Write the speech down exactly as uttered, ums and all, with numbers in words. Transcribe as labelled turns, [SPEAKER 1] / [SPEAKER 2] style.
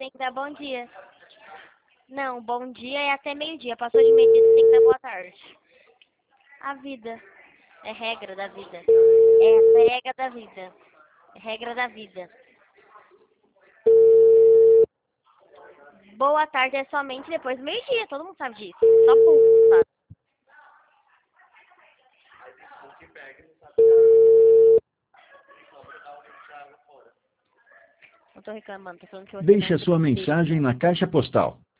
[SPEAKER 1] tem que dar bom dia. Não, bom dia é até meio-dia. Passou de meio-dia, você tem que dar boa tarde. A vida. É regra da vida. É regra da vida. É regra da vida. Boa tarde é somente depois do meio-dia. Todo mundo sabe disso. Só público, sabe? Não tô reclamando, tô falando que você
[SPEAKER 2] Deixe
[SPEAKER 1] não
[SPEAKER 2] a sua
[SPEAKER 1] tem.
[SPEAKER 2] mensagem na caixa postal.